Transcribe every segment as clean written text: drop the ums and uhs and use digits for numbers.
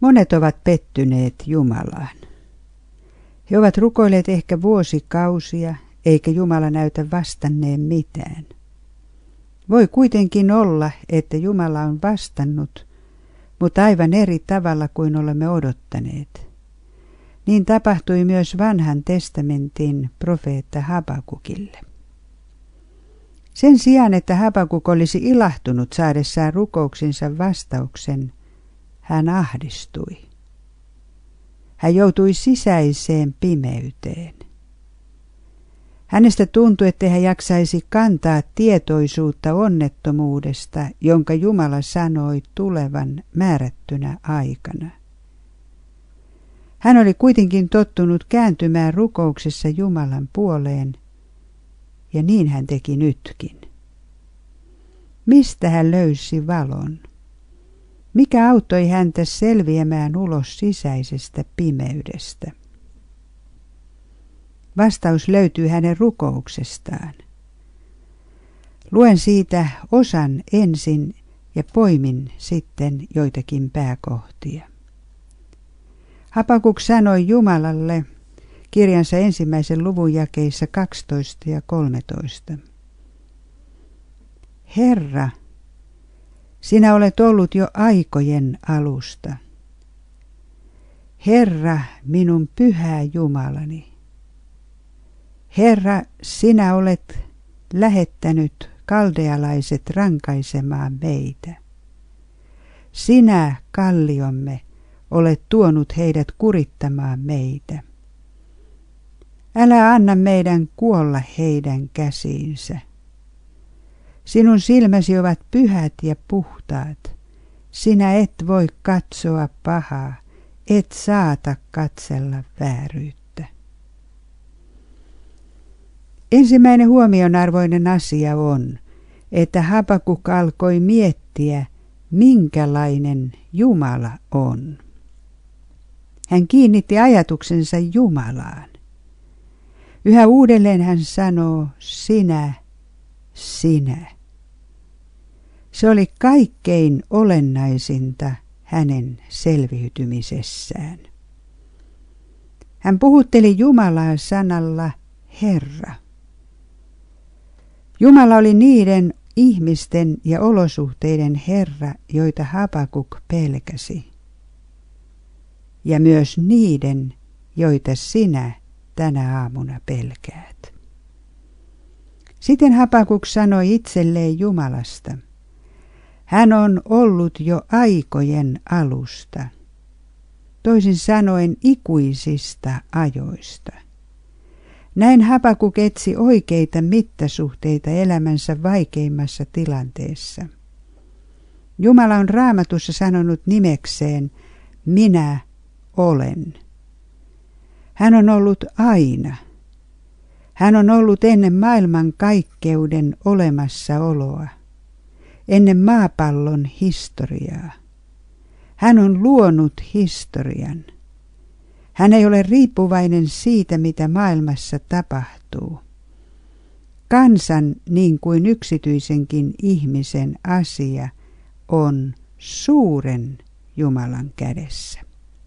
Monet ovat pettyneet Jumalaan. He ovat rukoilleet ehkä vuosikausia, eikä Jumala näytä vastanneen mitään. Voi kuitenkin olla, että Jumala on vastannut, mutta aivan eri tavalla kuin olemme odottaneet. Niin tapahtui myös vanhan testamentin profeetta Habakukille. Sen sijaan, että Habakuk olisi ilahtunut saadessaan rukouksinsa vastauksen, hän ahdistui. Hän joutui sisäiseen pimeyteen. Hänestä tuntui, ettei hän jaksaisi kantaa tietoisuutta onnettomuudesta, jonka Jumala sanoi tulevan määrättynä aikana. Hän oli kuitenkin tottunut kääntymään rukouksessa Jumalan puoleen, ja niin hän teki nytkin. Mistä hän löysi valon? Mikä auttoi häntä selviämään ulos sisäisestä pimeydestä? Vastaus löytyy hänen rukouksestaan. Luen siitä osan ensin ja poimin sitten joitakin pääkohtia. Habakuk sanoi Jumalalle kirjansa 1. luvun jakeissa 12 ja 13. Herra, sinä olet ollut jo aikojen alusta. Herra, minun pyhä Jumalani. Herra, sinä olet lähettänyt kaldealaiset rankaisemaan meitä. Sinä, kalliomme, olet tuonut heidät kurittamaan meitä. Älä anna meidän kuolla heidän käsiinsä. Sinun silmäsi ovat pyhät ja puhtaat. Sinä et voi katsoa pahaa, et saata katsella vääryyttä. Ensimmäinen huomionarvoinen asia on, että Habakuk alkoi miettiä, minkälainen Jumala on. Hän kiinnitti ajatuksensa Jumalaan. Yhä uudelleen hän sanoo, sinä, sinä. Se oli kaikkein olennaisinta hänen selviytymisessään. Hän puhutteli Jumalaa sanalla Herra. Jumala oli niiden ihmisten ja olosuhteiden Herra, joita Habakuk pelkäsi. Ja myös niiden, joita sinä tänä aamuna pelkäät. Sitten Habakuk sanoi itselleen Jumalasta. Hän on ollut jo aikojen alusta, toisin sanoen ikuisista ajoista. Näin Habakuk etsi oikeita mittasuhteita elämänsä vaikeimmassa tilanteessa. Jumala on Raamatussa sanonut nimekseen, minä olen. Hän on ollut aina. Hän on ollut ennen maailman kaikkeuden olemassaoloa, ennen maapallon historiaa. Hän on luonut historian. Hän ei ole riippuvainen siitä, mitä maailmassa tapahtuu. Kansan niin kuin yksityisenkin ihmisen asia on suuren Jumalan kädessä.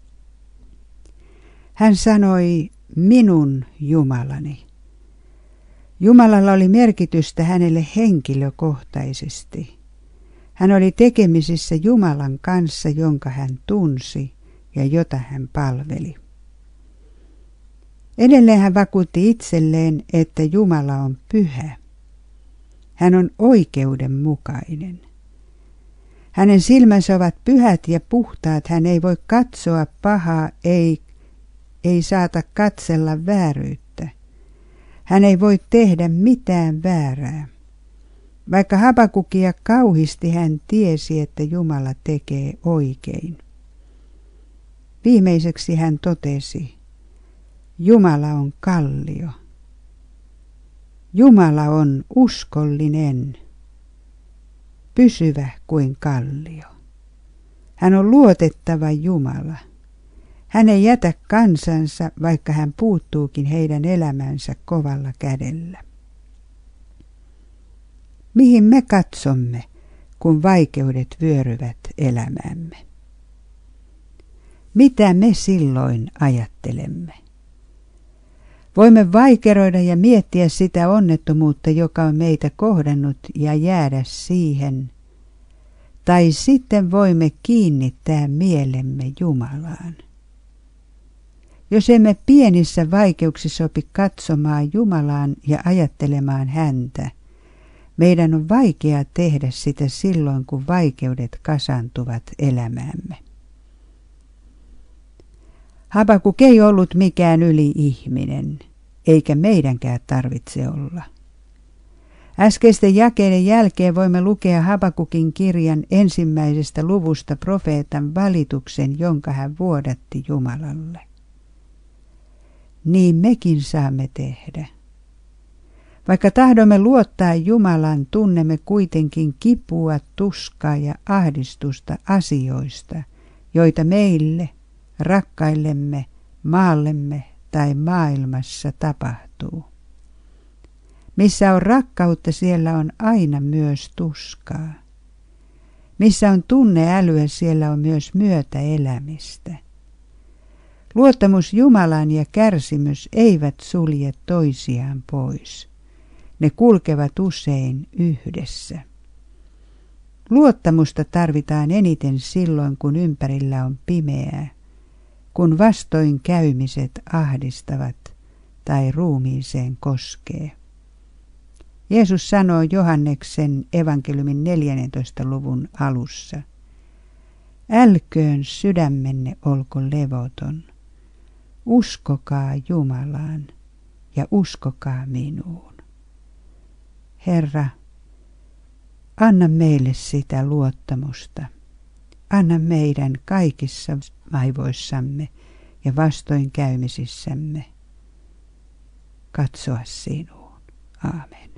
Hän sanoi, minun Jumalani. Jumalalla oli merkitystä hänelle henkilökohtaisesti. Hän oli tekemisissä Jumalan kanssa, jonka hän tunsi ja jota hän palveli. Edelleen hän vakuutti itselleen, että Jumala on pyhä. Hän on oikeudenmukainen. Hänen silmänsä ovat pyhät ja puhtaat. Hän ei voi katsoa pahaa, ei saata katsella vääryyttä. Hän ei voi tehdä mitään väärää. Vaikka Habakukia kauhisti, hän tiesi, että Jumala tekee oikein. Viimeiseksi hän totesi, Jumala on kallio. Jumala on uskollinen, pysyvä kuin kallio. Hän on luotettava Jumala. Hän ei jätä kansansa, vaikka hän puuttuukin heidän elämänsä kovalla kädellä. Mihin me katsomme, kun vaikeudet vyöryvät elämäämme? mitä me silloin ajattelemme? Voimme vaikeroida ja miettiä sitä onnettomuutta, joka on meitä kohdannut, ja jäädä siihen. Tai sitten voimme kiinnittää mielemme Jumalaan. Jos emme pienissä vaikeuksissa opi katsomaan Jumalaan ja ajattelemaan häntä, meidän on vaikea tehdä sitä silloin, kun vaikeudet kasaantuvat elämäämme. Habakuk ei ollut mikään yli-ihminen, eikä meidänkään tarvitse olla. Äskeisten jakeiden jälkeen voimme lukea Habakukin kirjan 1. luvusta profeetan valituksen, jonka hän vuodatti Jumalalle. Niin mekin saamme tehdä. Vaikka tahdomme luottaa Jumalaan, tunnemme kuitenkin kipua, tuskaa ja ahdistusta asioista, joita meille, rakkaillemme, maallemme tai maailmassa tapahtuu. Missä on rakkautta, siellä on aina myös tuskaa. Missä on tunneälyä, siellä on myös myötäelämistä. Luottamus Jumalaan ja kärsimys eivät sulje toisiaan pois. Ne kulkevat usein yhdessä. Luottamusta tarvitaan eniten silloin, kun ympärillä on pimeää, kun vastoinkäymiset ahdistavat tai ruumiiseen koskee. Jeesus sanoo Johanneksen evankeliumin 14. luvun alussa: älköön sydämenne olko levoton. Uskokaa Jumalaan ja uskokaa minuun. Herra, anna meille sitä luottamusta. Anna meidän kaikissa vaivoissamme ja vastoinkäymisissämme katsoa sinuun. Aamen.